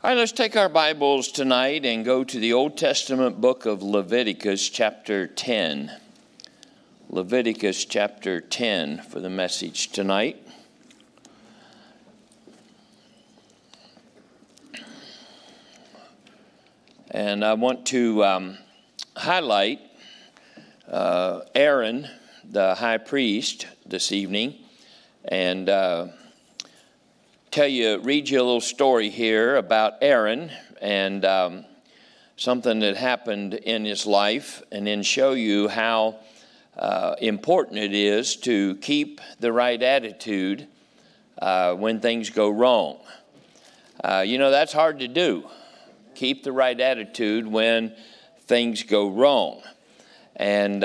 All right, let's take our Bibles tonight and go to the Old Testament book of Leviticus chapter 10. Leviticus chapter 10 for the message tonight. And I want to highlight Aaron, the high priest, this evening, and read you a little story here about Aaron and something that happened in his life, and then show you how important it is to keep the right attitude when things go wrong. That's hard to do. Keep the right attitude when things go wrong. And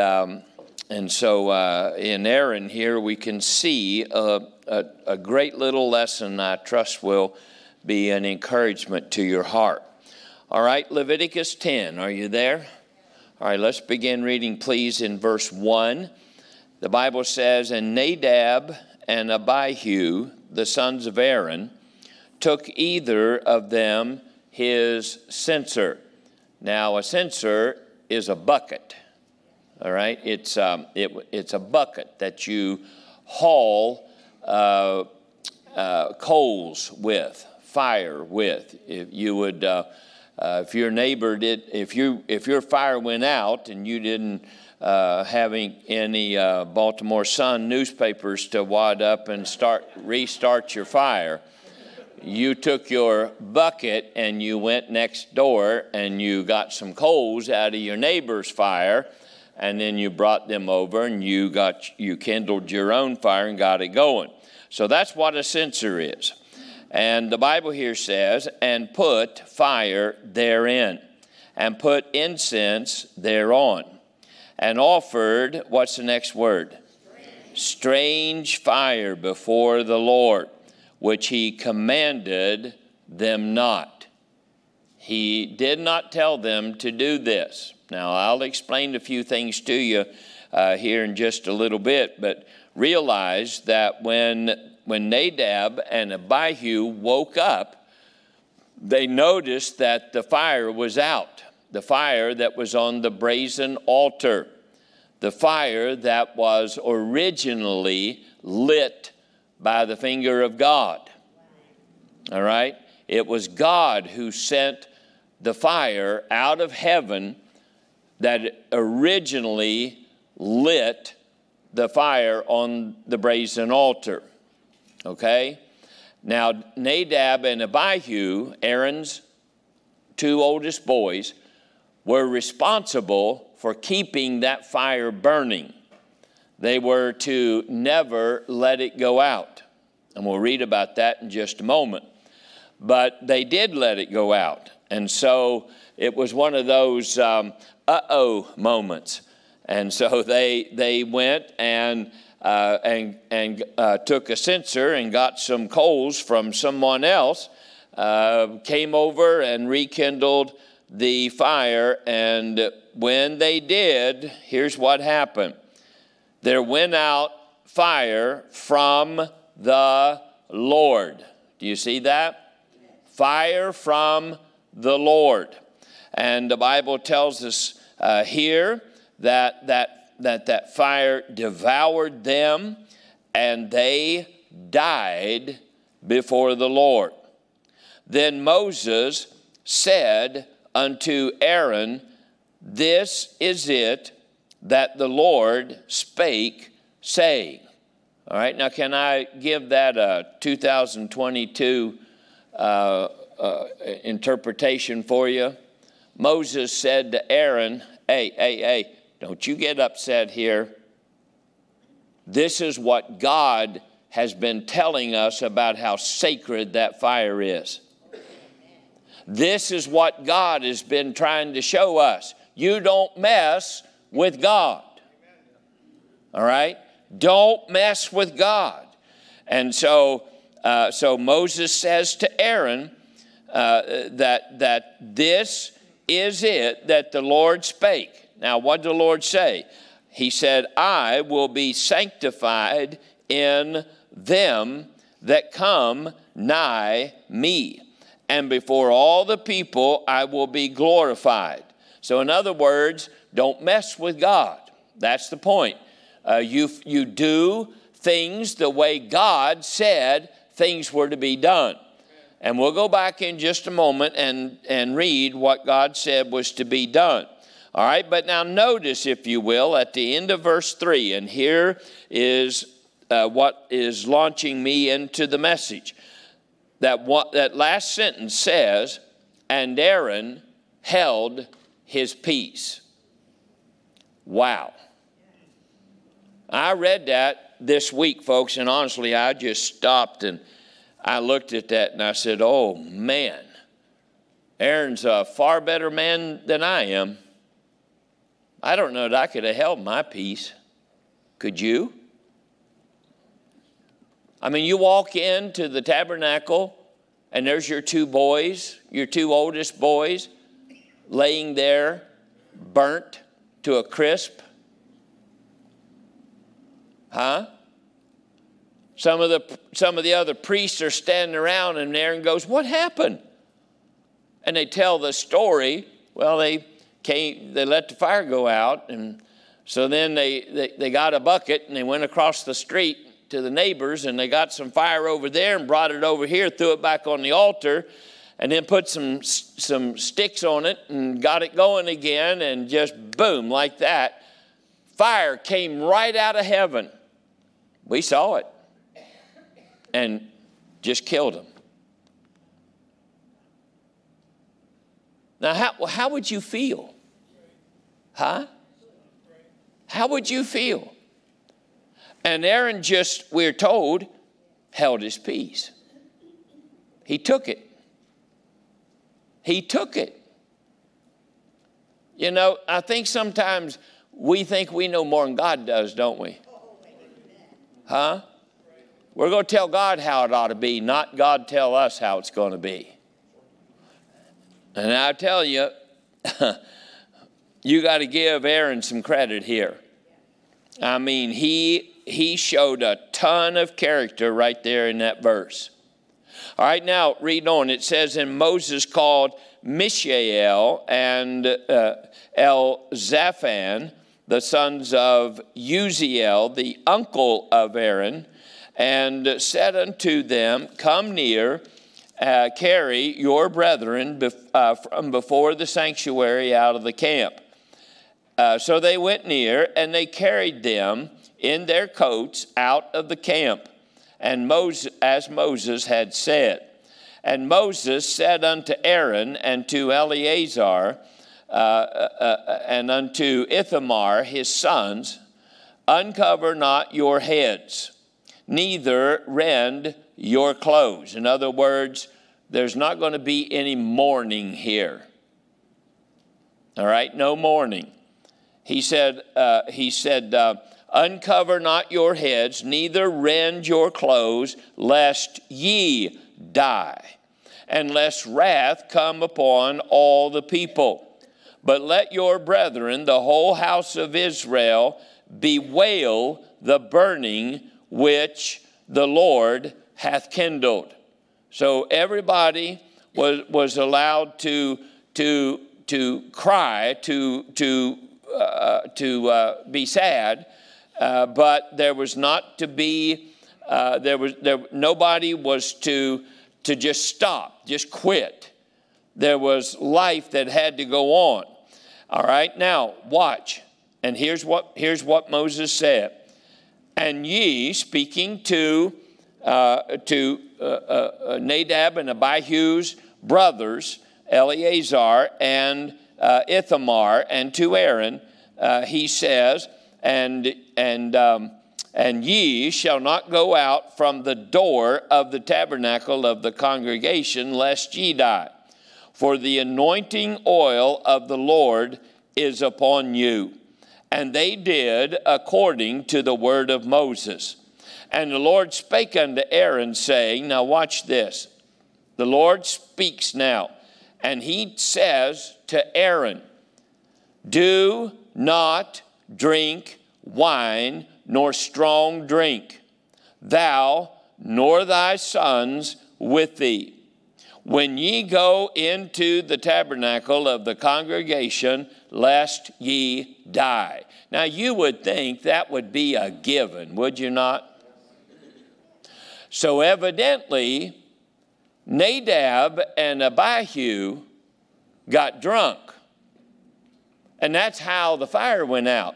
so in Aaron here we can see a great little lesson I trust will be an encouragement to your heart. All right, Leviticus 10, are you there? All right, let's begin reading, please, in verse 1. The Bible says, "And Nadab and Abihu, the sons of Aaron, took either of them his censer." Now, a censer is a bucket. All right, it's a bucket that you haul coals with, fire with. If your neighbor did, if your fire went out and you didn't have any Baltimore Sun newspapers to wad up and restart your fire, you took your bucket and you went next door and you got some coals out of your neighbor's fire, and then you brought them over and you kindled your own fire and got it going. So that's what a censer is. And the Bible here says, "And put fire therein, and put incense thereon, and offered," what's the next word? Strange fire before the Lord, which he commanded them not. He did not tell them to do this. Now, I'll explain a few things to you here in just a little bit, but realize that when Nadab and Abihu woke up, they noticed that the fire was out, the fire that was on the brazen altar, the fire that was originally lit by the finger of God. All right? It was God who sent the fire out of heaven that originally lit the fire on the brazen altar. Okay? Now, Nadab and Abihu, Aaron's two oldest boys, were responsible for keeping that fire burning. They were to never let it go out. And we'll read about that in just a moment. But they did let it go out. And so it was one of those moments. And so they went and took a censer and got some coals from someone else, came over and rekindled the fire. And when they did, here's what happened. There went out fire from the Lord. Do you see that? Fire from the Lord. And the Bible tells us here that fire devoured them, and they died before the Lord. Then Moses said unto Aaron, "This is it that the Lord spake, saying." All right, now can I give that a 2022 interpretation for you? Moses said to Aaron, hey, don't you get upset here. This is what God has been telling us about how sacred that fire is. This is what God has been trying to show us. You don't mess with God. All right? Don't mess with God. And so Moses says to Aaron that this is it that the Lord spake. Now, what did the Lord say? He said, "I will be sanctified in them that come nigh me, and before all the people I will be glorified. So in other words, don't mess with God. That's the point. You do things the way God said things were to be done. And we'll go back in just a moment and read what God said was to be done. All right, but now notice, if you will, at the end of verse 3, and here is what is launching me into the message. That last sentence says, and Aaron held his peace. Wow. I read that this week, folks, and honestly, I just stopped and I looked at that and I said, oh, man, Aaron's a far better man than I am. I don't know that I could have held my peace. Could you? I mean, you walk into the tabernacle and there's your two boys, your two oldest boys, laying there, burnt to a crisp. Huh? Some of the other priests are standing around, and Aaron goes, what happened? And they tell the story. Well, they let the fire go out, and so then they got a bucket, and they went across the street to the neighbors, and they got some fire over there and brought it over here, threw it back on the altar, and then put some sticks on it and got it going again, and just boom, like that. Fire came right out of heaven. We saw it. And just killed him. Now, how would you feel? Huh? How would you feel? And Aaron just, we're told, held his peace. He took it. He took it. You know, I think sometimes we think we know more than God does, don't we? Huh? We're going to tell God how it ought to be, not God tell us how it's going to be. And I tell you, you got to give Aaron some credit here. I mean, he showed a ton of character right there in that verse. All right, now read on. It says, and Moses called Mishael and Elzaphan, the sons of Uziel, the uncle of Aaron, and said unto them, come near, carry your brethren from before the sanctuary out of the camp. So they went near, and they carried them in their coats out of the camp, and as Moses had said. And Moses said unto Aaron and to Eleazar and unto Ithamar his sons, uncover not your heads, neither rend your clothes. In other words, there's not going to be any mourning here. All right, no mourning. He said, uncover not your heads, neither rend your clothes, lest ye die, and lest wrath come upon all the people. But let your brethren, the whole house of Israel, bewail the burning which the Lord hath kindled. So everybody was allowed to cry, to be sad, but there was not to be. Nobody was to just stop, just quit. There was life that had to go on. All right, now watch, and here's what Moses said. And ye, speaking to Nadab and Abihu's brothers, Eleazar and Ithamar, and to Aaron, he says, and ye shall not go out from the door of the tabernacle of the congregation, lest ye die. For the anointing oil of the Lord is upon you. And they did according to the word of Moses. And the Lord spake unto Aaron, saying, now watch this. The Lord speaks now, and he says to Aaron, do not drink wine nor strong drink, thou nor thy sons with thee. when ye go into the tabernacle of the congregation, lest ye die. Now you would think that would be a given, would you not? So evidently, Nadab and Abihu got drunk. And that's how the fire went out.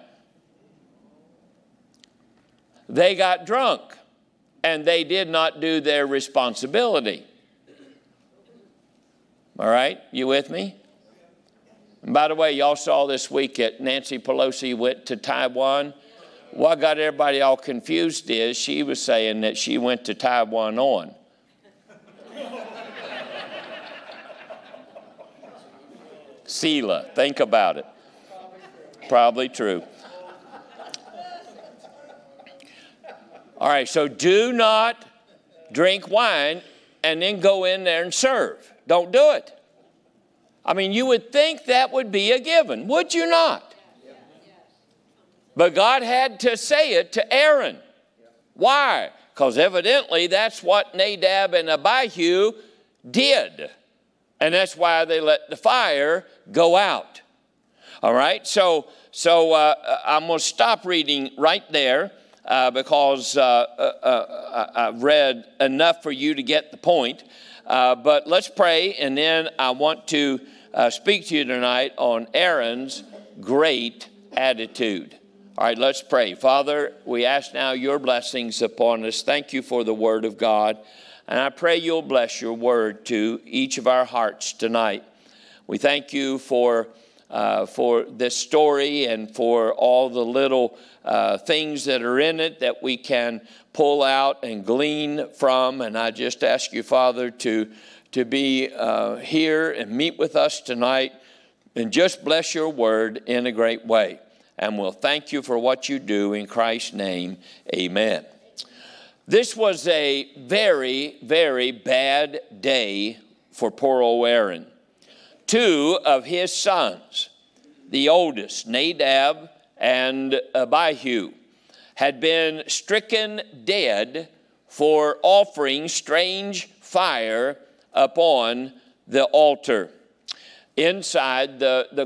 They got drunk, and they did not do their responsibility. All right, you with me? And by the way, y'all saw this week that Nancy Pelosi went to Taiwan. What got everybody all confused is she was saying that she went to Taiwan on. Selah, think about it. Probably true. All right, so do not drink wine and then go in there and serve. Don't do it. I mean, you would think that would be a given, would you not? But God had to say it to Aaron. Why? Because evidently that's what Nadab and Abihu did. And that's why they let the fire go out. All right, so I'm going to stop reading right there because I've read enough for you to get the point. But let's pray, and then I want to speak to you tonight on Aaron's great attitude. All right, let's pray. Father, we ask now your blessings upon us. Thank you for the word of God. And I pray you'll bless your word to each of our hearts tonight. We thank you for this story and for all the little things that are in it that we can pull out and glean from. And I just ask you, Father, to be here and meet with us tonight and just bless your word in a great way. And we'll thank you for what you do in Christ's name. Amen. This was a very, very bad day for poor old Aaron. Two of his sons, the oldest, Nadab and Abihu, had been stricken dead for offering strange fire upon the altar inside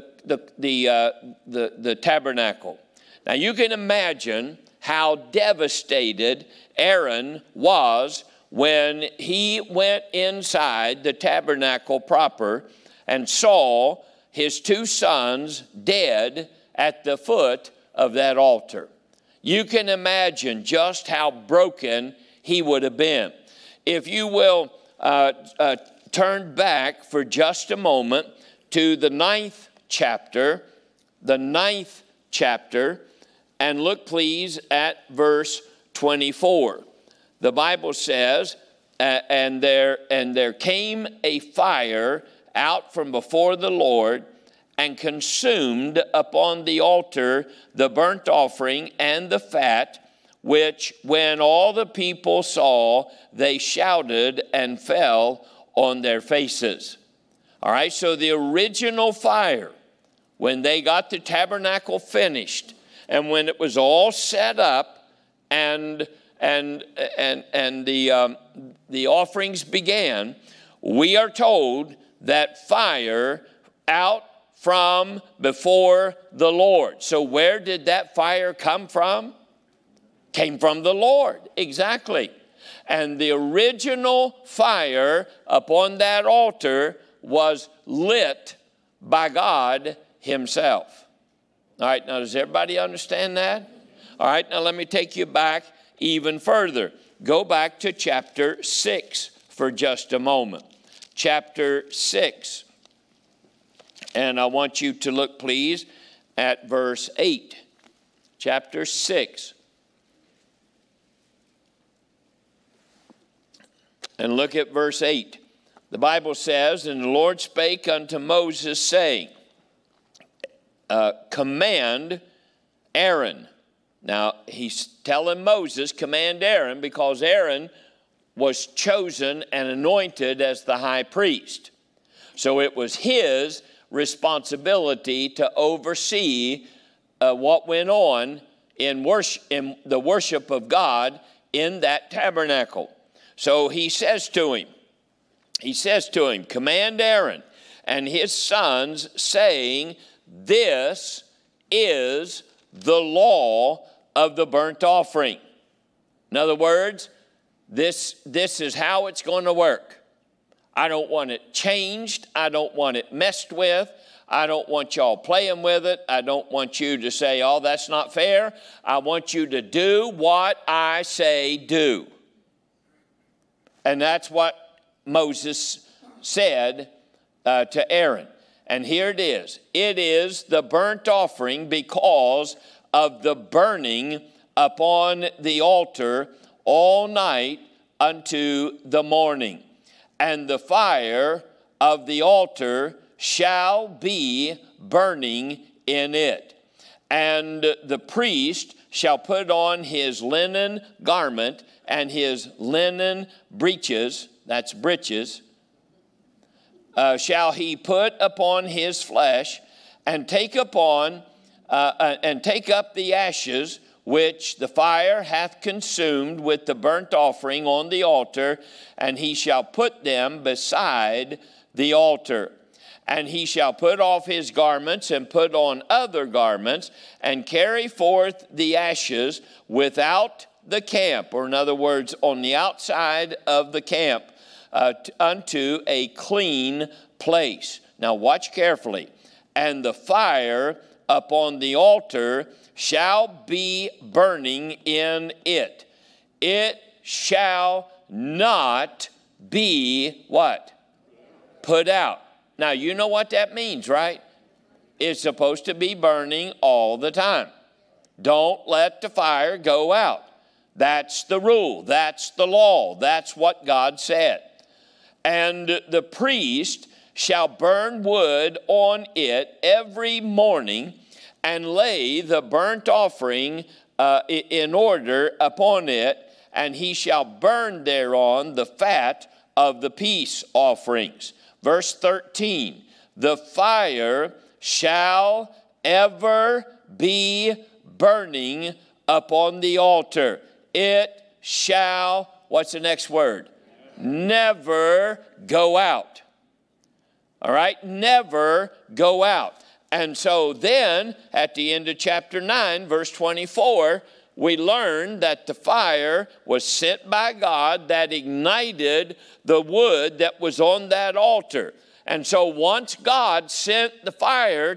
the tabernacle. Now you can imagine how devastated Aaron was when he went inside the tabernacle proper and saw his two sons dead at the foot of that altar. You can imagine just how broken he would have been. If you will turn back for just a moment to the ninth chapter, and look please at verse 24. The Bible says, and there came a fire out from before the Lord and consumed upon the altar the burnt offering and the fat, which when all the people saw, they shouted and fell on their faces. All right, so the original fire, when they got the tabernacle finished, and when it was all set up and the offerings began, we are told that fire out from before the Lord. So where did that fire come from? Came from the Lord, exactly. And the original fire upon that altar was lit by God himself. All right, now does everybody understand that? All right, now let me take you back even further. Go back to chapter 6 for just a moment. Chapter 6. And I want you to look, please, at verse 8. Chapter 6. And look at verse 8. The Bible says, "And the Lord spake unto Moses, saying," command Aaron. Now, he's telling Moses, command Aaron, because Aaron was chosen and anointed as the high priest. So it was his responsibility to oversee what went on in the worship of God in that tabernacle. So he says to him, he says to him, command Aaron and his sons, saying, this is the law of the burnt offering. In other words, this is how it's going to work. I don't want it changed. I don't want it messed with. I don't want y'all playing with it. I don't want you to say, oh, that's not fair. I want you to do what I say do. And that's what Moses said to Aaron. And here it is. It is the burnt offering because of the burning upon the altar all night unto the morning. And the fire of the altar shall be burning in it. And the priest shall put on his linen garment and his linen breeches, that's breeches, shall he put upon his flesh, and take up the ashes which the fire hath consumed with the burnt offering on the altar, and he shall put them beside the altar. And he shall put off his garments and put on other garments, and carry forth the ashes without the camp, or in other words, on the outside of the camp, unto a clean place. Now watch carefully. And the fire upon the altar shall be burning in it. It shall not be what? Put out. Now you know what that means, right? It's supposed to be burning all the time. Don't let the fire go out. That's the rule. That's the law. That's what God said. And the priest shall burn wood on it every morning, and lay the burnt offering in order upon it, and he shall burn thereon the fat of the peace offerings. Verse 13, the fire shall ever be burning upon the altar. It shall, what's the next word? Never go out. All right, never go out. And so then, at the end of chapter 9, verse 24, we learn that the fire was sent by God that ignited the wood that was on that altar. And so once God sent the fire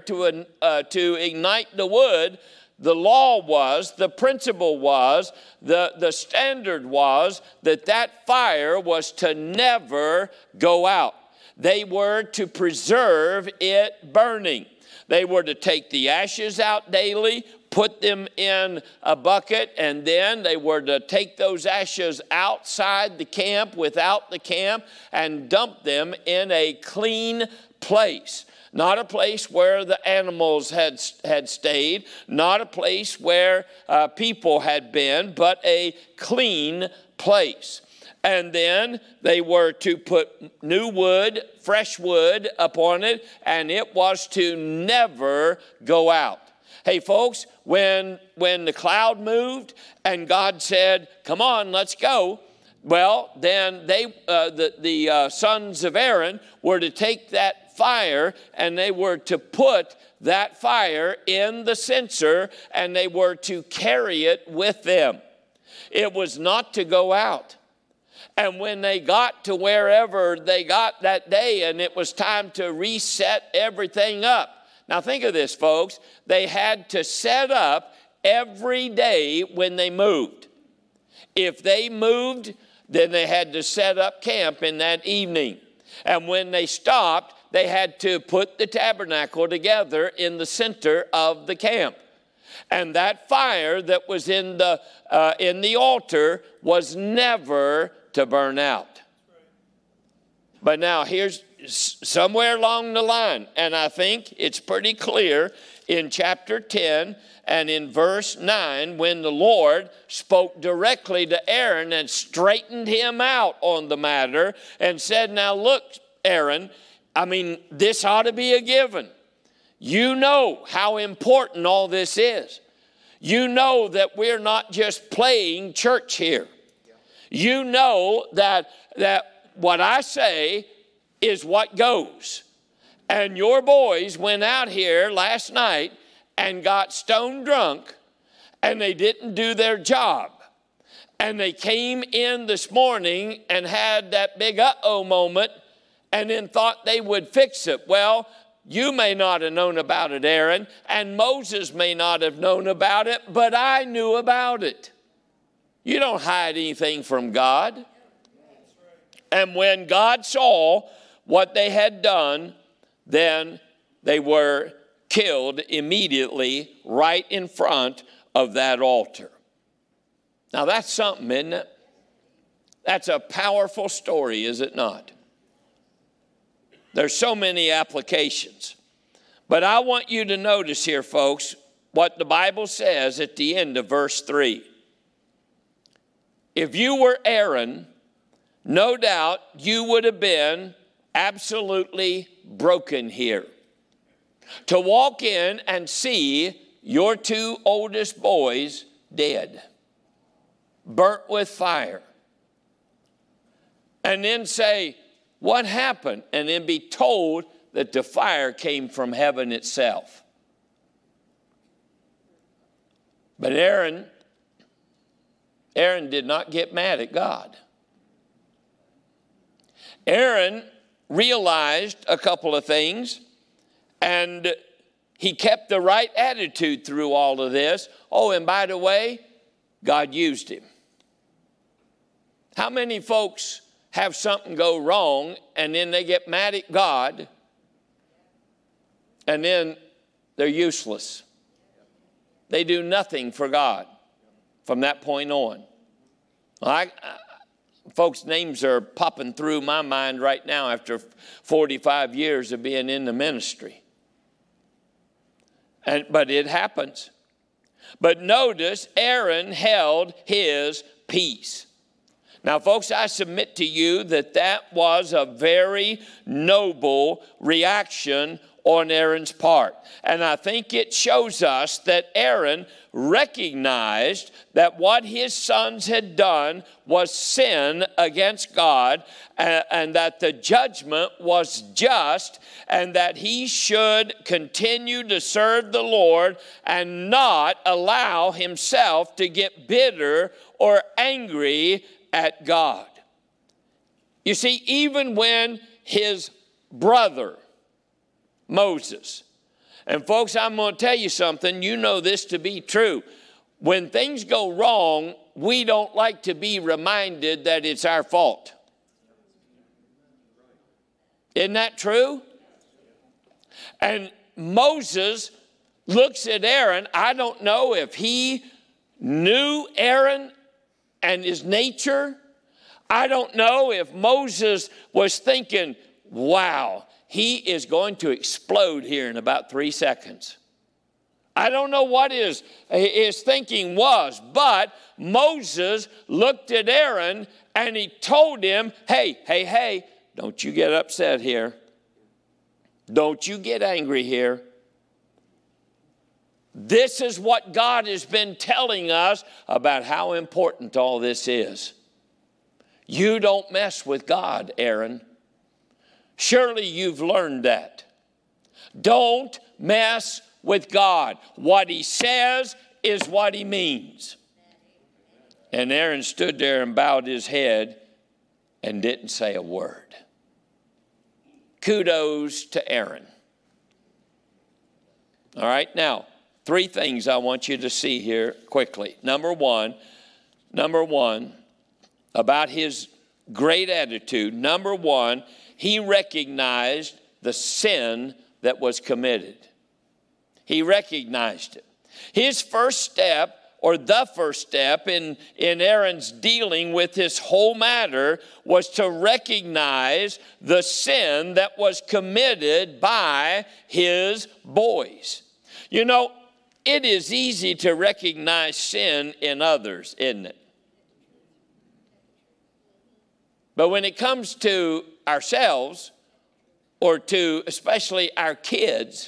to ignite the wood, the law was, the principle was, the standard was that fire was to never go out. They were to preserve it burning. They were to take the ashes out daily, put them in a bucket, and then they were to take those ashes outside the camp, without the camp, and dump them in a clean place. Not a place where the animals had stayed, not a place where people had been, but a clean place. And then they were to put new wood, fresh wood upon it, and it was to never go out. Hey folks, when the cloud moved and God said, come on, let's go, well, then the sons of Aaron were to take that fire and they were to put that fire in the censer and they were to carry it with them. It was not to go out. And when they got to wherever they got that day and it was time to reset everything up. Now think of this, folks. They had to set up every day when they moved. If they moved, then they had to set up camp in that evening. And when they stopped, they had to put the tabernacle together in the center of the camp. And that fire that was in the altar was never to burn out. But now here's somewhere along the line, and I think it's pretty clear in chapter 10 and in verse 9 when the Lord spoke directly to Aaron and straightened him out on the matter and said, now look, Aaron, I mean, this ought to be a given. You know how important all this is. You know that we're not just playing church here. You know that what I say is what goes. And your boys went out here last night and got stone drunk, and they didn't do their job. And they came in this morning and had that big uh-oh moment and then thought they would fix it. Well, you may not have known about it, Aaron, and Moses may not have known about it, but I knew about it. You don't hide anything from God. And when God saw what they had done, then they were killed immediately right in front of that altar. Now that's something, isn't it? That's a powerful story, is it not? There's so many applications. But I want you to notice here, folks, what the Bible says at the end of verse 3. If you were Aaron, no doubt you would have been absolutely broken here. To walk in and see your two oldest boys dead, burnt with fire, and then say, what happened? And then be told that the fire came from heaven itself. But Aaron did not get mad at God. Aaron realized a couple of things, and he kept the right attitude through all of this. Oh, and by the way, God used him. How many folks have something go wrong and then they get mad at God and then they're useless? They do nothing for God from that point on. Folks' names are popping through my mind right now after 45 years of being in the ministry. But it happens. But notice, Aaron held his peace. Now, folks, I submit to you that that was a very noble reaction on Aaron's part. And I think it shows us that Aaron recognized that what his sons had done was sin against God, and that the judgment was just, and that he should continue to serve the Lord and not allow himself to get bitter or angry at God. You see, even when his brother Moses, and folks, I'm going to tell you something, you know this to be true. When things go wrong, we don't like to be reminded that it's our fault. Isn't that true? And Moses looks at Aaron. I don't know if he knew Aaron and his nature. I don't know if Moses was thinking, wow, he is going to explode here in about 3 seconds. I don't know what his thinking was, but Moses looked at Aaron and he told him, hey, don't you get upset here. Don't you get angry here. This is what God has been telling us about how important all this is. You don't mess with God, Aaron. Surely you've learned that. Don't mess with God. What he says is what he means. And Aaron stood there and bowed his head and didn't say a word. Kudos to Aaron. All right, now, 3 things I want you to see here quickly. Number one, about his great attitude. Number one, he recognized the sin that was committed. He recognized it. His first step, or the first step in Aaron's dealing with this whole matter, was to recognize the sin that was committed by his boys. You know, it is easy to recognize sin in others, isn't it? But when it comes to ourselves, or to especially our kids,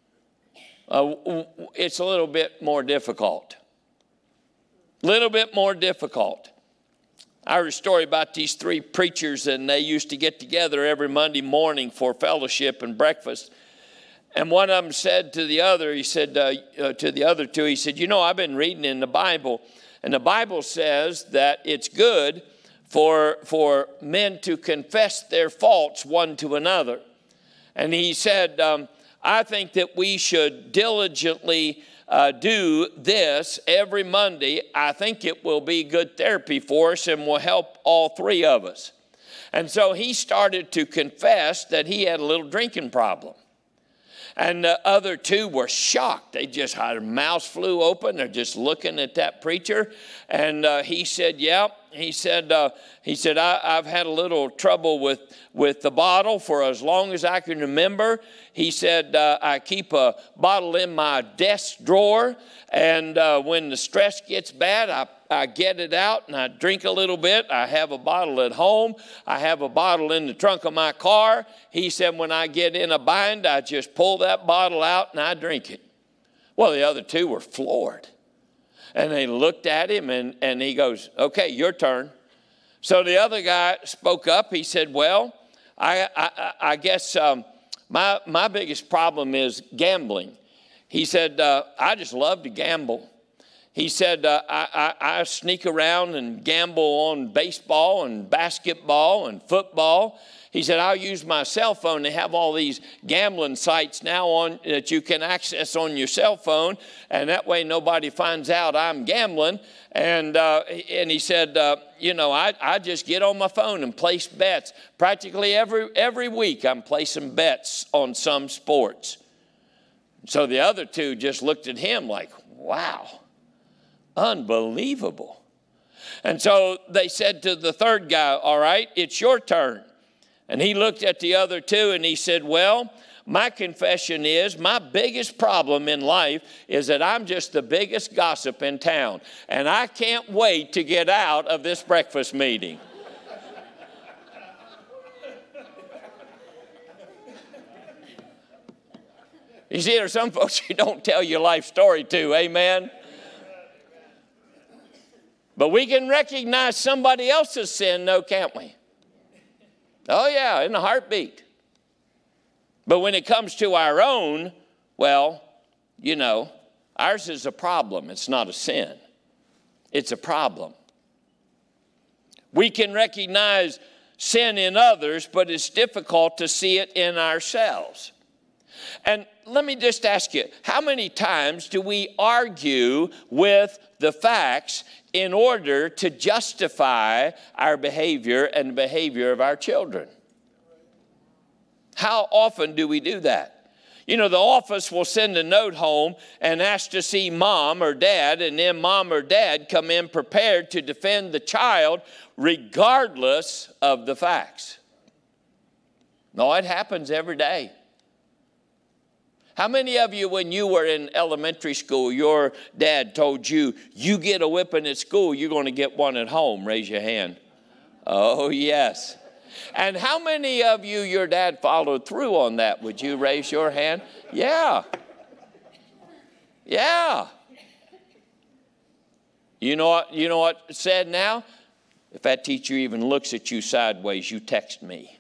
it's a little bit more difficult. I heard a story about these three preachers, and they used to get together every Monday morning for fellowship and breakfast. And one of them said to the other, he said to the other two, he said, I've been reading in the Bible, and the Bible says that it's good for men to confess their faults one to another. And he said, I think that we should diligently do this every Monday. I think it will be good therapy for us and will help all three of us. And so he started to confess that he had a little drinking problem. And the other two were shocked. They just had their mouths flew open. They're just looking at that preacher. And he said, He said, I've had a little trouble with the bottle for as long as I can remember. He said, I keep a bottle in my desk drawer. And when the stress gets bad, I get it out and I drink a little bit. I have a bottle at home. I have a bottle in the trunk of my car. He said, when I get in a bind, I just pull that bottle out and I drink it. Well, the other two were floored. And they looked at him and he goes, okay, your turn. So the other guy spoke up. He said, well, I guess my biggest problem is gambling. He said, I just love to gamble. He said, I sneak around and gamble on baseball and basketball and football. He said, I'll use my cell phone. They have all these gambling sites now on that you can access on your cell phone, and that way nobody finds out I'm gambling. And he said, I just get on my phone and place bets. Practically every week I'm placing bets on some sports. So the other two just looked at him like, wow, unbelievable. And so they said to the third guy, all right, it's your turn. And he looked at the other two and he said, well, my confession is my biggest problem in life is that I'm just the biggest gossip in town. And I can't wait to get out of this breakfast meeting. You see, there are some folks you don't tell your life story to, amen? But we can recognize somebody else's sin, though, can't we? Oh, yeah, in a heartbeat. But when it comes to our own, well, ours is a problem. It's not a sin. It's a problem. We can recognize sin in others, but it's difficult to see it in ourselves. And let me just ask you, how many times do we argue with the facts in order to justify our behavior and the behavior of our children? How often do we do that? The office will send a note home and ask to see mom or dad, and then mom or dad come in prepared to defend the child regardless of the facts. No, it happens every day. How many of you, when you were in elementary school, your dad told you, you get a whipping at school, you're going to get one at home? Raise your hand. Oh, yes. And how many of you, your dad followed through on that? Would you raise your hand? Yeah. Yeah. You know what's said now? If that teacher even looks at you sideways, you text me.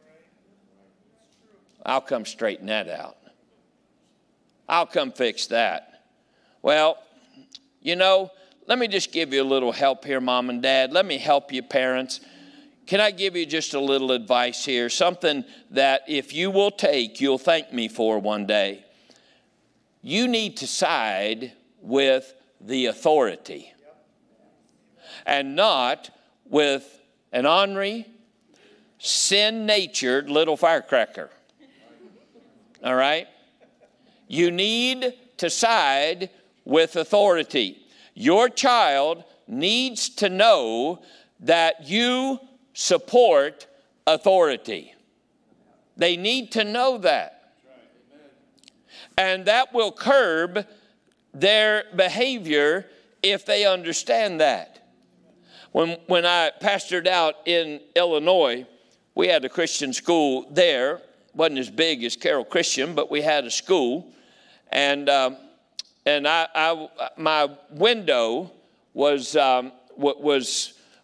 I'll come straighten that out. I'll come fix that. Well, let me just give you a little help here, Mom and Dad. Let me help you, parents. Can I give you just a little advice here? Something that if you will take, you'll thank me for one day. You need to side with the authority and not with an ornery, sin-natured little firecracker. All right? You need to side with authority. Your child needs to know that you support authority. They need to know that. And that will curb their behavior if they understand that. When I pastored out in Illinois, we had a Christian school there. Wasn't as big as Carroll Christian, but we had a school. And my window was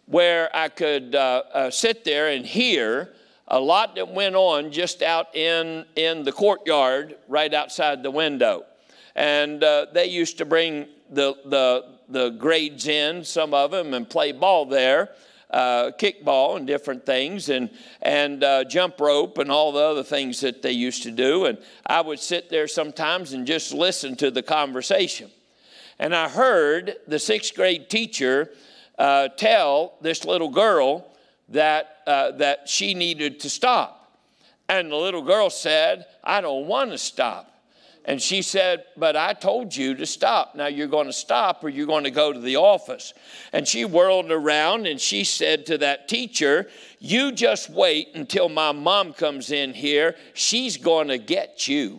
where I could sit there and hear a lot that went on just out in the courtyard right outside the window. And they used to bring the grades in, some of them, and play ball there, kickball and different things, and jump rope and all the other things that they used to do. And I would sit there sometimes and just listen to the conversation. And I heard the 6th grade teacher tell this little girl that she needed to stop. And the little girl said, "I don't want to stop." And she said, "But I told you to stop. Now you're going to stop or you're going to go to the office." And she whirled around and she said to that teacher, "You just wait until my mom comes in here. She's going to get you."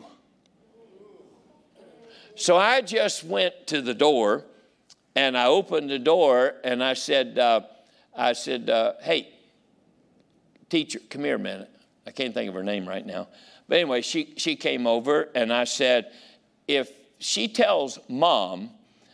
So I just went to the door and I opened the door and I said, "Hey, teacher, come here a minute." I can't think of her name right now. But anyway, she came over and I said, "If she tells mom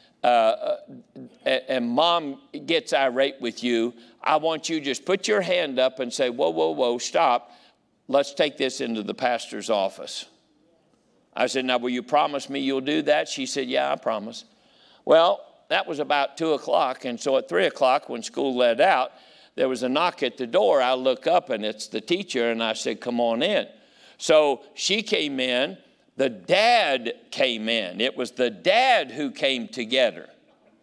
and mom gets irate with you, I want you to just put your hand up and say, 'Whoa, whoa, whoa, stop. Let's take this into the pastor's office.'" I said, "Now, will you promise me you'll do that?" She said, "Yeah, I promise." Well, that was about 2 o'clock. And so at 3 o'clock, when school let out, there was a knock at the door. I look up and it's the teacher and I said, "Come on in." So she came in. The dad came in. It was the dad who came to get her.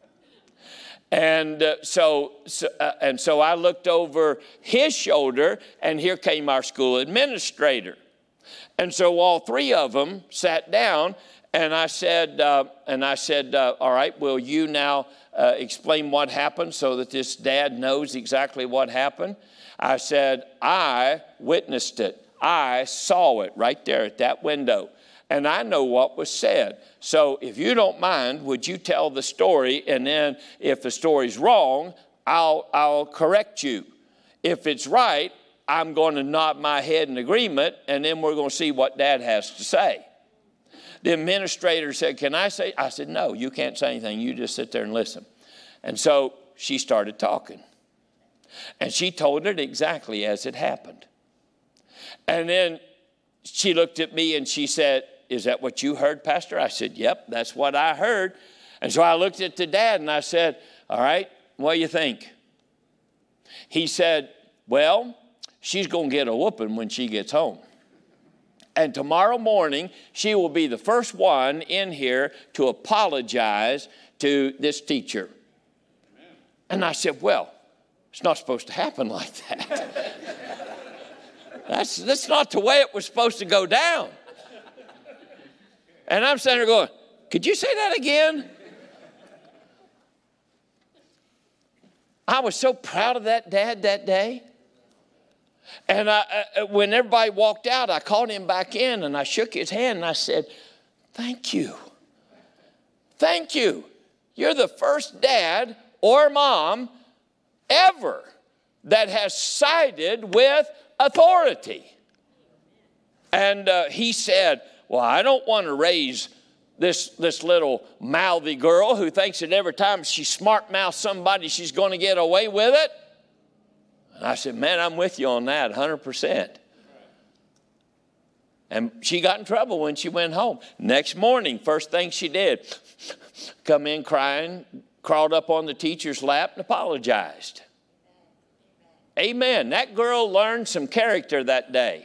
And so I looked over his shoulder, and here came our school administrator. And so all three of them sat down, and I said, "All right, will you now explain what happened so that this dad knows exactly what happened?" I said, "I witnessed it. I saw it right there at that window, and I know what was said. So if you don't mind, would you tell the story, and then if the story's wrong, I'll correct you. If it's right, I'm going to nod my head in agreement, and then we're going to see what Dad has to say." The administrator said, "Can I say?" I said, "No, you can't say anything. You just sit there and listen." And so she started talking, and she told it exactly as it happened. And then she looked at me and she said, "Is that what you heard, Pastor?" I said, "Yep, that's what I heard." And so I looked at the dad and I said, "All right, what do you think?" He said, "Well, she's going to get a whooping when she gets home. And tomorrow morning, she will be the first one in here to apologize to this teacher." Amen. And I said, "Well, it's not supposed to happen like that." That's not the way it was supposed to go down. And I'm sitting there going, "Could you say that again?" I was so proud of that dad that day. And when everybody walked out, I called him back in and I shook his hand and I said, "Thank you. Thank you. You're the first dad or mom ever that has sided with authority." And he said, "Well, I don't want to raise this little mouthy girl who thinks that every time she smart mouths somebody, she's going to get away with it." And I said, "Man, I'm with you on that 100%. And she got in trouble when she went home. Next morning, first thing she did, come in crying, crawled up on the teacher's lap and apologized. Amen. That girl learned some character that day.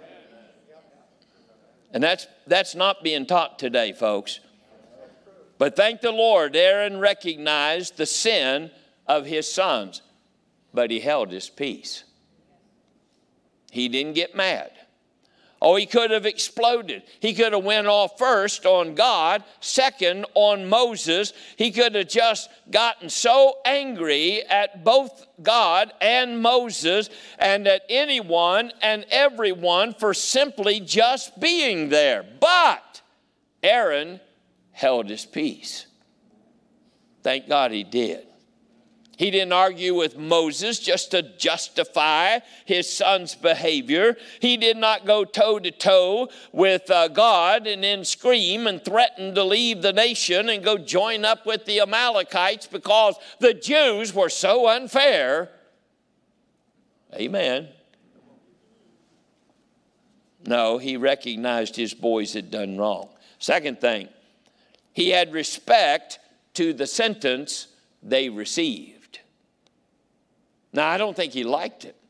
And that's not being taught today, folks. But thank the Lord, Aaron recognized the sin of his sons, but he held his peace. He didn't get mad. Oh, he could have exploded. He could have went off first on God, second on Moses. He could have just gotten so angry at both God and Moses and at anyone and everyone for simply just being there. But Aaron held his peace. Thank God he did. He didn't argue with Moses just to justify his son's behavior. He did not go toe-to-toe with God and then scream and threaten to leave the nation and go join up with the Amalekites because the Jews were so unfair. Amen. No, he recognized his boys had done wrong. Second thing, he had respect to the sentence they received. Now, I don't think he liked it.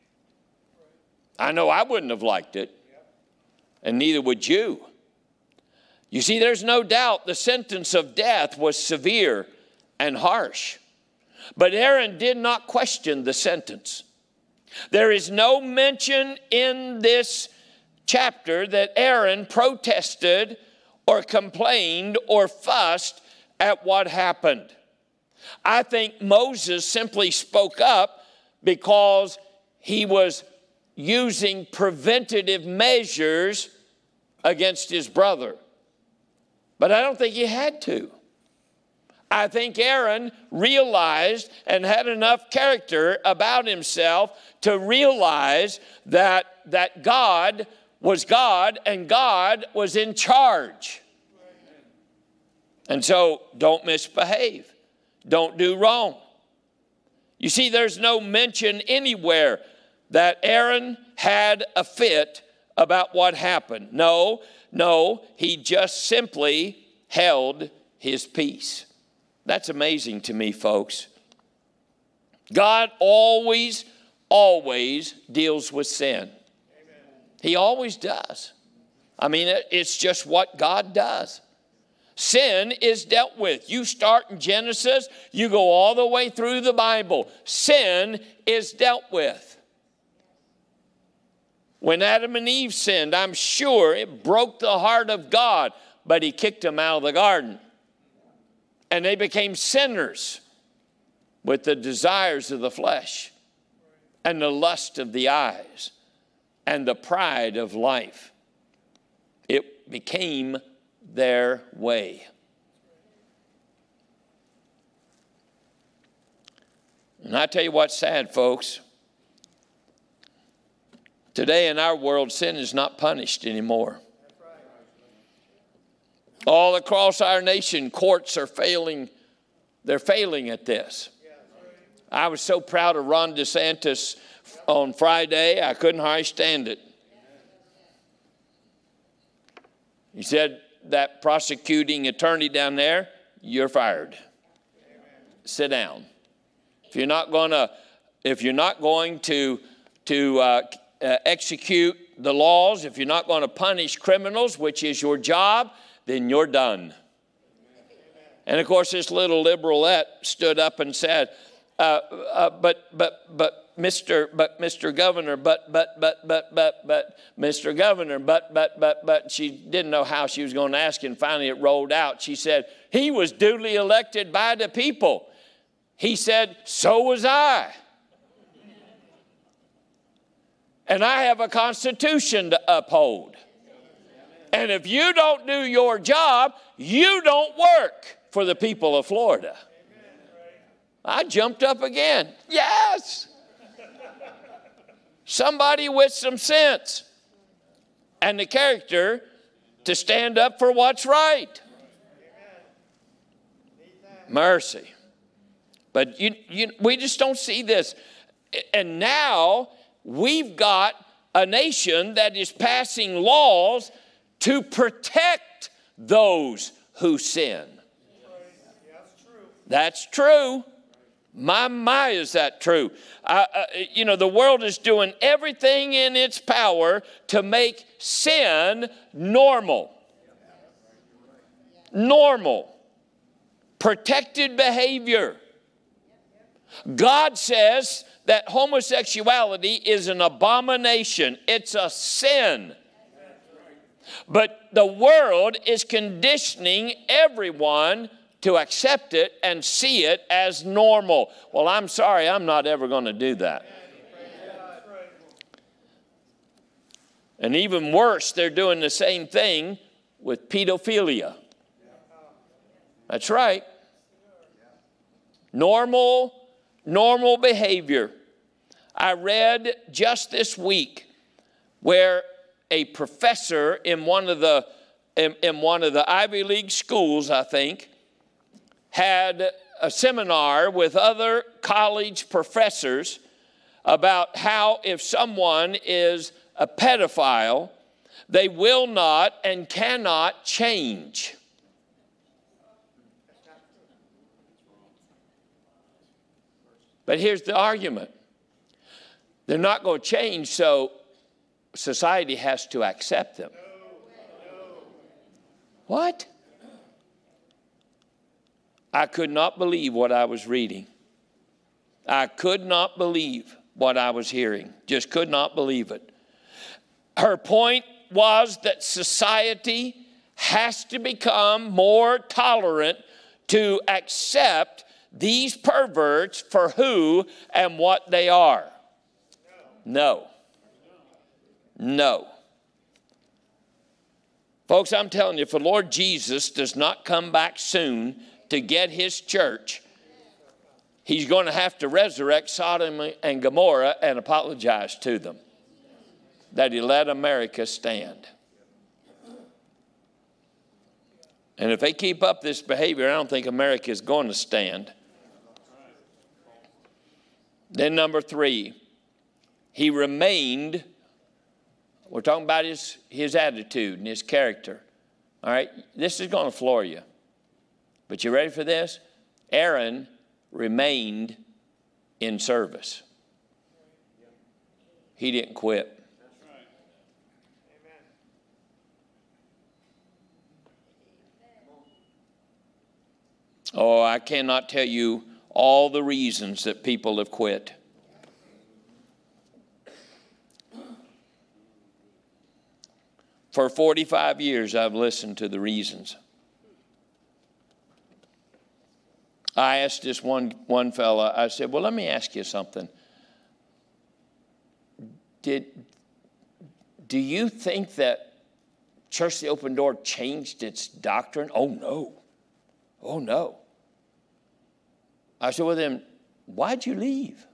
I know I wouldn't have liked it, and neither would you. You see, there's no doubt the sentence of death was severe and harsh. But Aaron did not question the sentence. There is no mention in this chapter that Aaron protested or complained or fussed at what happened. I think Moses simply spoke up because he was using preventative measures against his brother. But I don't think he had to. I think Aaron realized and had enough character about himself to realize that God was God and God was in charge. And so don't misbehave. Don't do wrong. You see, there's no mention anywhere that Aaron had a fit about what happened. No, he just simply held his peace. That's amazing to me, folks. God always deals with sin. Amen. He always does. I mean, it's just what God does. Sin is dealt with. You start in Genesis, you go all the way through the Bible. Sin is dealt with. When Adam and Eve sinned, I'm sure it broke the heart of God, but he kicked them out of the garden. And they became sinners with the desires of the flesh and the lust of the eyes and the pride of life. It became their way. And I tell you what's sad, folks. Today in our world, sin is not punished anymore. All across our nation, courts are failing. They're failing at this. I was so proud of Ron DeSantis on Friday, I couldn't hardly stand it. He said, that prosecuting attorney down there, you're fired. Amen. Sit down. If you're not going to execute the laws, if you're not going to punish criminals, which is your job, then you're done. Amen. And of course, this little liberalette stood up and said, but Mr. Governor, Mr. Governor, but she didn't know how she was going to ask, and finally it rolled out. She said, he was duly elected by the people. He said, so was I. And I have a constitution to uphold. And if you don't do your job, you don't work for the people of Florida. I jumped up again. Yes. Somebody with some sense and the character to stand up for what's right. Mercy. But we just don't see this. And now we've got a nation that is passing laws to protect those who sin. That's true. My, is that true? The world is doing everything in its power to make sin normal. Normal. Protected behavior. God says that homosexuality is an abomination. It's a sin. But the world is conditioning everyone to accept it and see it as normal. Well, I'm sorry, I'm not ever going to do that. And even worse, they're doing the same thing with pedophilia. That's right. Normal normal behavior. I read just this week where a professor in one of the Ivy League schools, I think, had a seminar with other college professors about how if someone is a pedophile, they will not and cannot change. But here's the argument. They're not going to change, so society has to accept them. What? I could not believe what I was reading. I could not believe what I was hearing. Just could not believe it. Her point was that society has to become more tolerant to accept these perverts for who and what they are. No. No. Folks, I'm telling you, if the Lord Jesus does not come back soon to get his church, he's going to have to resurrect Sodom and Gomorrah and apologize to them that he let America stand. And if they keep up this behavior, I don't think America is going to stand. Then number 3, he remained. We're talking about his attitude and his character. All right, this is going to floor you. But you ready for this? Aaron remained in service. He didn't quit. Oh, I cannot tell you all the reasons that people have quit. For 45 years, I've listened to the reasons. I asked this one fella, I said, well, let me ask you something. Do you think that Church of the Open Door changed its doctrine? Oh, no. Oh, no. I said, well, then, why'd you leave?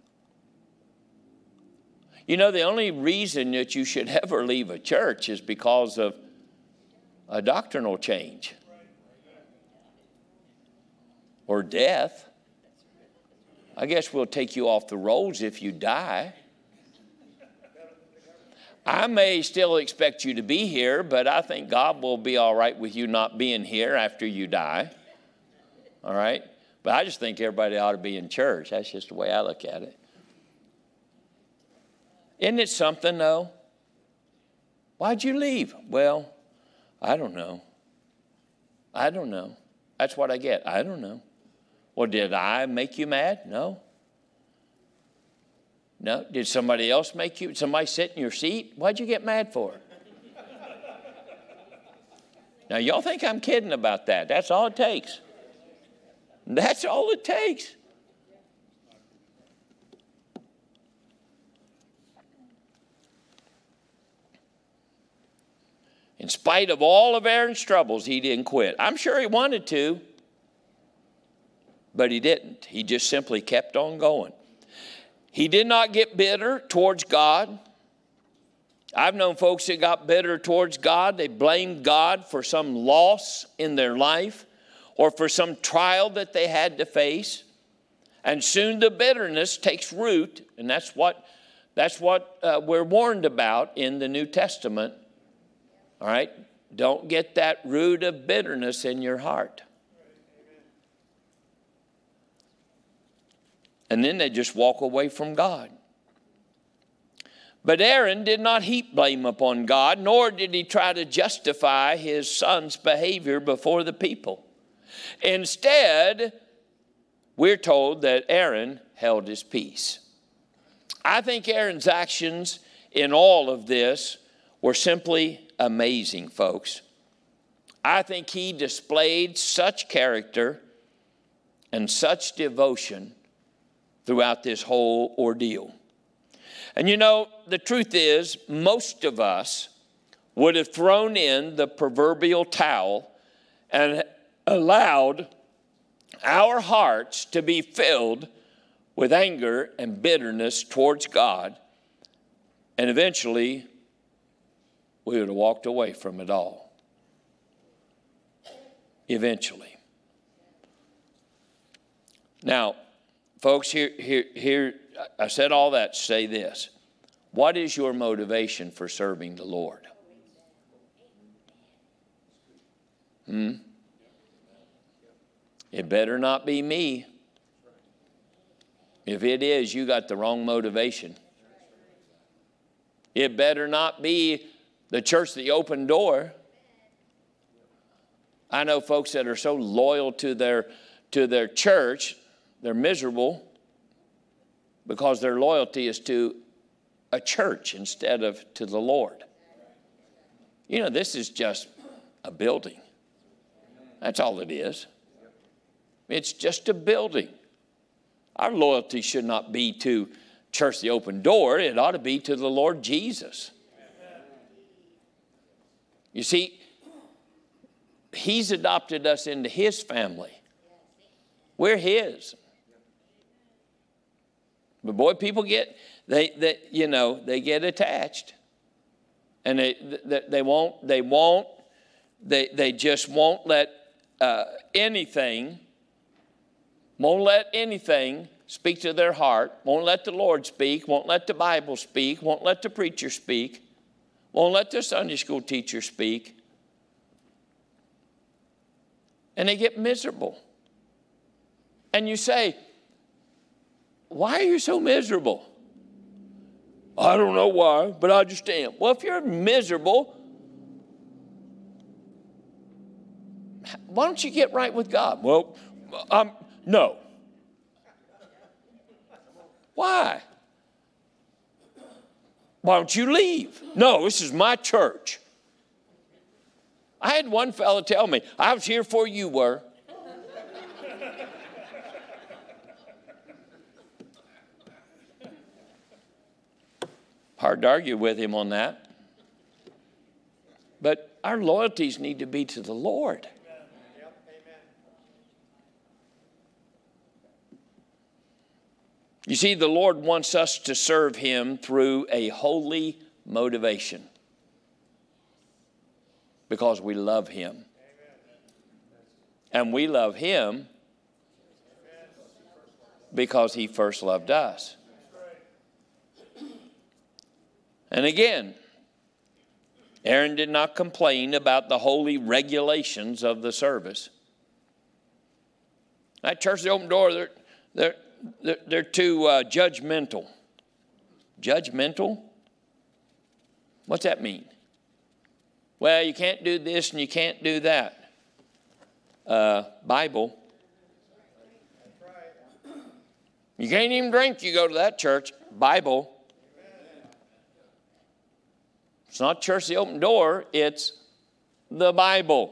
You know, the only reason that you should ever leave a church is because of a doctrinal change or death. I guess we'll take you off the rolls if you die. I may still expect you to be here, but I think God will be all right with you not being here after you die. All right? But I just think everybody ought to be in church. That's just the way I look at it. Isn't it something, though? Why'd you leave? Well, I don't know. I don't know. That's what I get. I don't know. Well, did I make you mad? No. No. Did somebody else make you? Somebody sit in your seat? Why'd you get mad for? Now, y'all think I'm kidding about that. That's all it takes. That's all it takes. In spite of all of Aaron's troubles, he didn't quit. I'm sure he wanted to, but he didn't. He just simply kept on going. He did not get bitter towards God. I've known folks that got bitter towards God. They blamed God for some loss in their life or for some trial that they had to face. And soon the bitterness takes root, and that's what we're warned about in the New Testament. All right? Don't get that root of bitterness in your heart. And then they just walk away from God. But Aaron did not heap blame upon God, nor did he try to justify his son's behavior before the people. Instead, we're told that Aaron held his peace. I think Aaron's actions in all of this were simply amazing, folks. I think he displayed such character and such devotion throughout this whole ordeal. And you know, the truth is, most of us would have thrown in the proverbial towel and allowed our hearts to be filled with anger and bitterness towards God, and eventually we would have walked away from it all. Eventually. Now, folks, here, I said all that to say this. What is your motivation for serving the Lord? It better not be me. If it is, you got the wrong motivation. It better not be the church, the open door. I know folks that are so loyal to their church, they're miserable because their loyalty is to a church instead of to the Lord. You know, this is just a building. That's all it is. It's just a building. Our loyalty should not be to church, the open door. It ought to be to the Lord Jesus. You see, He's adopted us into His family. We're His. But boy, people get they get attached, and they just won't let anything speak to their heart. Won't let the Lord speak. Won't let the Bible speak. Won't let the preacher speak. Won't let the Sunday school teacher speak. And they get miserable. And you say, why are you so miserable? I don't know why, but I just am. Well, if you're miserable, why don't you get right with God? Well, no. Why? Why don't you leave? No, this is my church. I had one fellow tell me, I was here before you were. Hard to argue with him on that. But our loyalties need to be to the Lord. You see, the Lord wants us to serve Him through a holy motivation because we love Him. And we love Him because He first loved us. And again, Aaron did not complain about the holy regulations of the service. That church, the open door, they're too judgmental. Judgmental? What's that mean? Well, you can't do this and you can't do that. Bible. You can't even drink, you go to that church. Bible. It's not church, the open door, it's the Bible.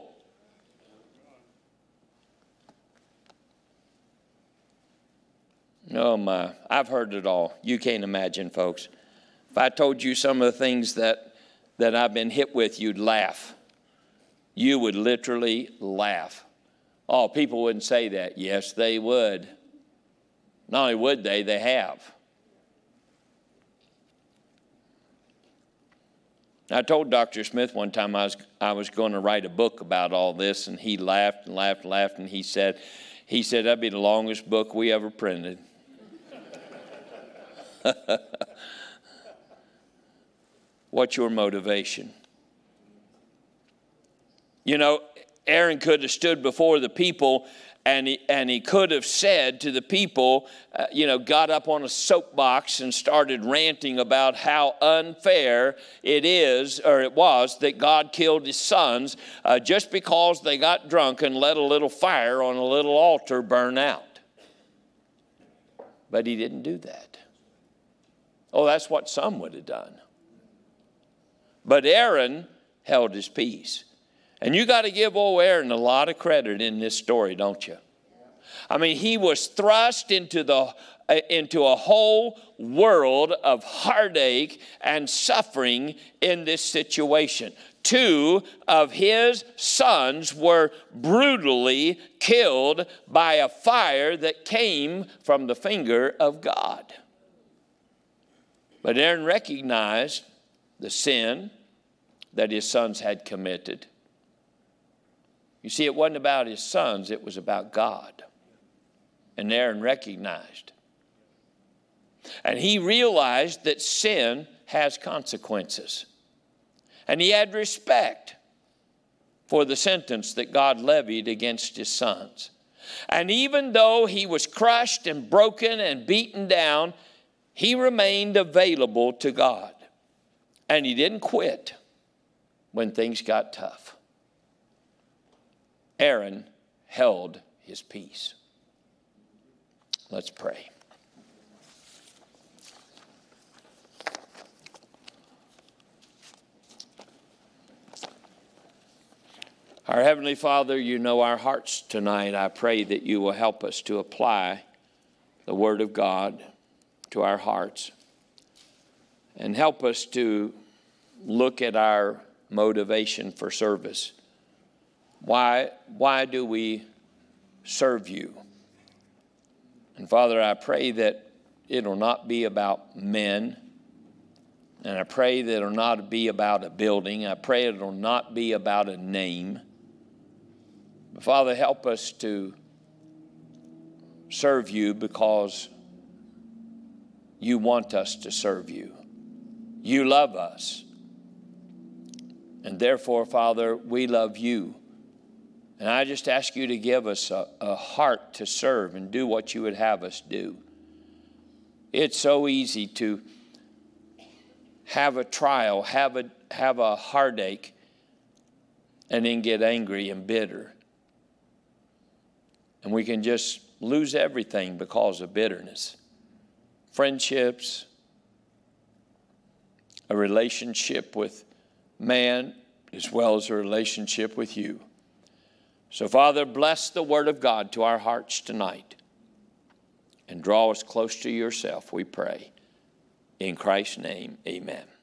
Oh my, I've heard it all. You can't imagine, folks. If I told you some of the things that I've been hit with, you'd laugh. You would literally laugh. Oh, people wouldn't say that. Yes, they would. Not only would they have. I told Dr. Smith one time I was going to write a book about all this, and he laughed and laughed and laughed, and he said that'd be the longest book we ever printed. What's your motivation? You know, Aaron could have stood before the people and he could have said to the people, got up on a soapbox and started ranting about how unfair it was that God killed His sons just because they got drunk and let a little fire on a little altar burn out. But he didn't do that. Oh, that's what some would have done. But Aaron held his peace. And you got to give old Aaron a lot of credit in this story, don't you? I mean, he was thrust into the into a whole world of heartache and suffering in this situation. 2 of his sons were brutally killed by a fire that came from the finger of God. But Aaron recognized the sin that his sons had committed. You see, it wasn't about his sons, it was about God. And Aaron recognized. And he realized that sin has consequences. And he had respect for the sentence that God levied against his sons. And even though he was crushed and broken and beaten down, he remained available to God. And he didn't quit when things got tough. Aaron held his peace. Let's pray. Our Heavenly Father, you know our hearts tonight. I pray that you will help us to apply the Word of God to our hearts and help us to look at our motivation for service. Why do we serve you? And Father, I pray that it'll not be about men. And I pray that it'll not be about a building. I pray it'll not be about a name. But Father, help us to serve you because you want us to serve you. You love us. And therefore, Father, we love you. And I just ask you to give us a heart to serve and do what you would have us do. It's so easy to have a trial, have a heartache, and then get angry and bitter. And we can just lose everything because of bitterness. Friendships, a relationship with man, as well as a relationship with you. So, Father, bless the Word of God to our hearts tonight and draw us close to yourself, we pray. In Christ's name, amen.